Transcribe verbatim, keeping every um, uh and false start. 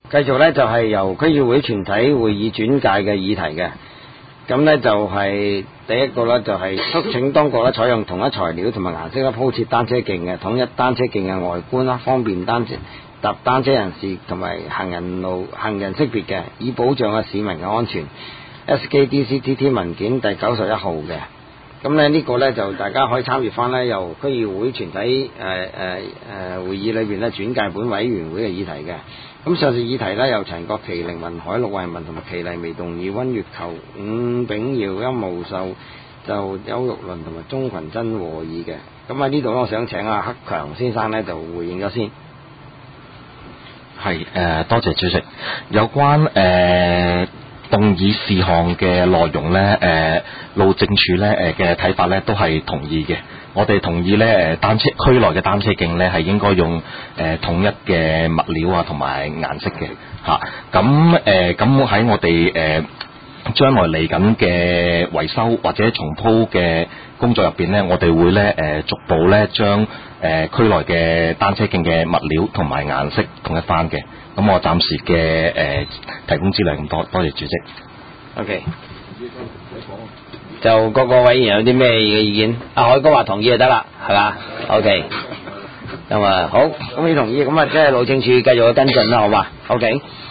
繼續咧就係由區議會全體會議轉介嘅議題嘅，咁咧就係第一個咧就係促請當局咧採用同一材料同埋顏色咧鋪設單車徑嘅，統一單車徑嘅外觀啦，方便單車搭單車人士同埋行人路行人識別嘅，以保障啊市民嘅安全。S K D C T T 文件第九十一號嘅，咁咧呢個咧就大家可以參閱翻咧由區議會全體誒誒誒會議裏邊咧轉介本委員會嘅議題嘅。咁上次議題咧由陳國麒、凌雲海、陸慧文同埋祁麗微動議，溫月球、伍炳耀、殷慕秀、就邱玉麟同埋鍾群珍和議嘅。咁喺呢度咧，我想請阿克強先生咧就回應咗先。 係誒、呃，多謝主席。有關誒、呃、動議事項嘅內容咧，誒、呃、路政署咧誒嘅睇法咧都係同意嘅。我哋同意咧，誒單車區內嘅單車徑咧係應該用誒、呃、統一嘅物料啊同埋顏色嘅嚇。咁誒咁喺我哋誒、呃、將來嚟緊嘅維修或者重鋪嘅工作入邊咧，我哋會咧誒、呃、逐步咧將誒區內嘅單車徑嘅物料同埋顏色統一翻嘅。咁我暫時嘅誒、呃、提供資料咁多，多謝主席。 OK。就各個委員有啲咩嘅意見？阿海哥話同意就得啦，係嘛 ？OK。咁啊好，咁你同意，咁啊即係路政署繼續去跟進啦，好嘛？OK。